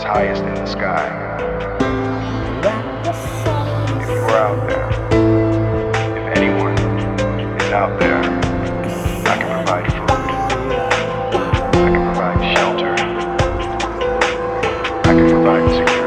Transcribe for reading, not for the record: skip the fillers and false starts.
is highest in the sky. If you are out there, if anyone is out there, I can provide food, I can provide shelter, I can provide security.